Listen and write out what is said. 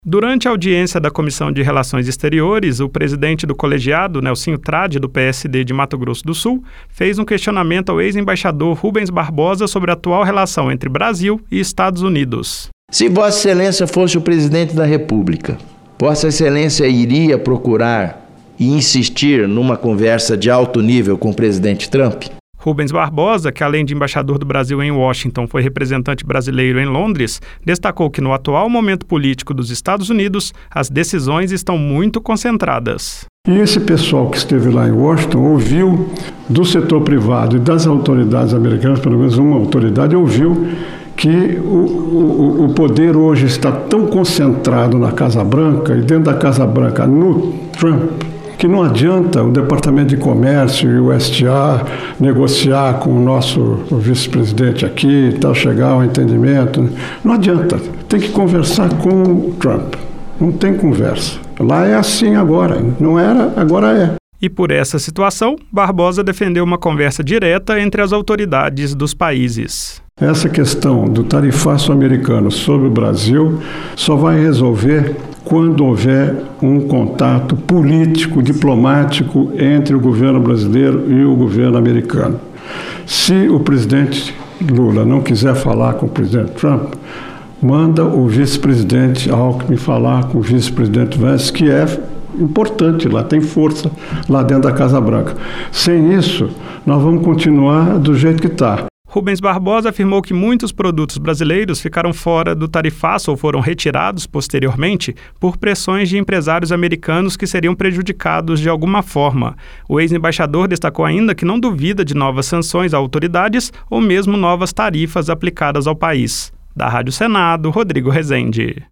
Durante a audiência da Comissão de Relações Exteriores, o presidente do colegiado, Nelsinho Trade, do PSD de Mato Grosso do Sul, fez um questionamento ao ex-embaixador Rubens Barbosa sobre a atual relação entre Brasil e Estados Unidos. Se Vossa Excelência fosse o presidente da República, Vossa Excelência iria procurar e insistir numa conversa de alto nível com o presidente Trump? Rubens Barbosa, que além de embaixador do Brasil em Washington, foi representante brasileiro em Londres, destacou que no atual momento político dos Estados Unidos, as decisões estão muito concentradas. E esse pessoal que esteve lá em Washington ouviu do setor privado e das autoridades americanas, pelo menos uma autoridade, ouviu que o poder hoje está tão concentrado na Casa Branca e dentro da Casa Branca no Trump, que não adianta o Departamento de Comércio e o STA negociar com o nosso vice-presidente aqui, chegar ao entendimento. Não adianta, tem que conversar com o Trump. Não tem conversa. Lá é assim agora, não era, agora é. E por essa situação, Barbosa defendeu uma conversa direta entre as autoridades dos países. Essa questão do tarifaço americano sobre o Brasil só vai resolver quando houver um contato político, diplomático entre o governo brasileiro e o governo americano. Se o presidente Lula não quiser falar com o presidente Trump, manda o vice-presidente Alckmin falar com o vice-presidente Vance, que é importante lá, tem força lá dentro da Casa Branca. Sem isso, nós vamos continuar do jeito que está. Rubens Barbosa afirmou que muitos produtos brasileiros ficaram fora do tarifaço ou foram retirados posteriormente por pressões de empresários americanos que seriam prejudicados de alguma forma. O ex-embaixador destacou ainda que não duvida de novas sanções a autoridades ou mesmo novas tarifas aplicadas ao país. Da Rádio Senado, Rodrigo Rezende.